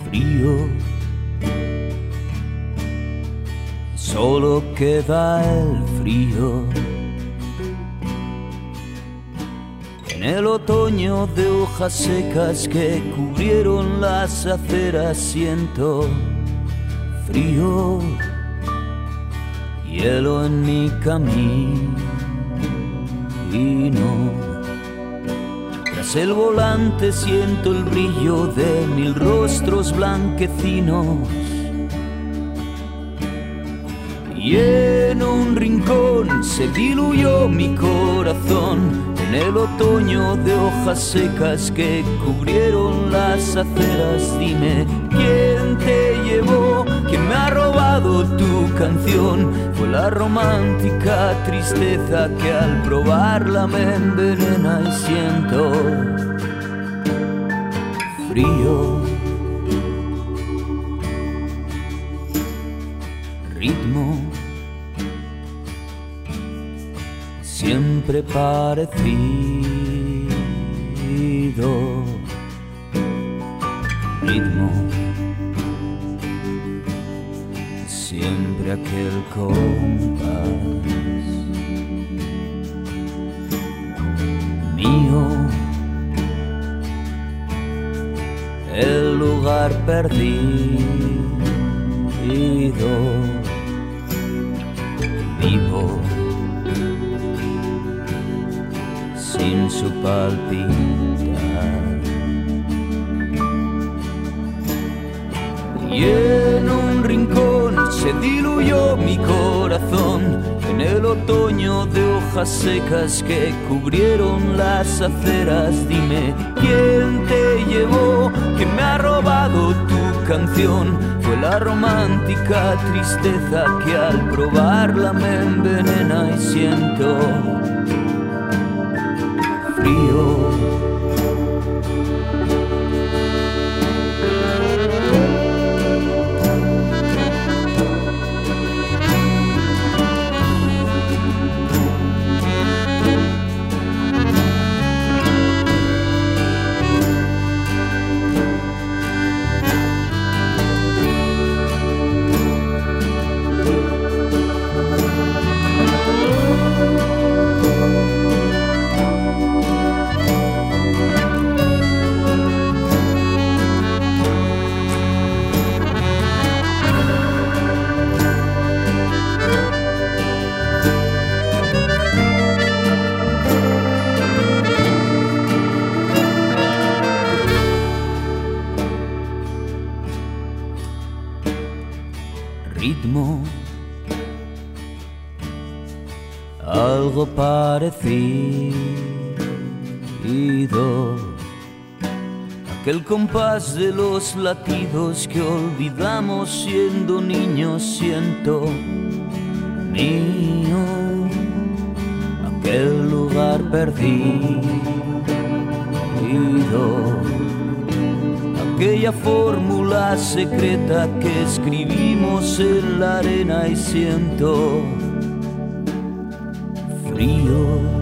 frío. Solo queda el frío. En el otoño de hojas secas que cubrieron las aceras siento frío, hielo en mi camino. Tras el volante siento el brillo de 1000 rostros blanquecinos. Y en un rincón se diluyó mi corazón en el otoño de hojas secas que cubrieron las aceras. Dime, ¿quién te llevó? ¿Quién me ha robado tu canción? Fue la romántica tristeza que al probarla me envenena y siento frío. Ritmo siempre parecido, ritmo siempre aquel compás mío, el lugar perdido. Vivo sin su palpitar. Y en un rincón se diluyó mi corazón en el otoño de hojas secas que cubrieron las aceras. Dime, ¿quién te llevó? ¿Quién me ha robado tu canción? Fue la romántica tristeza que al probarla me envenena y siento frío. Ritmo, algo parecido, aquel compás de los latidos que olvidamos siendo niños. Siento mío, aquel lugar perdido, aquella fórmula secreta que escribimos en la arena y siento frío.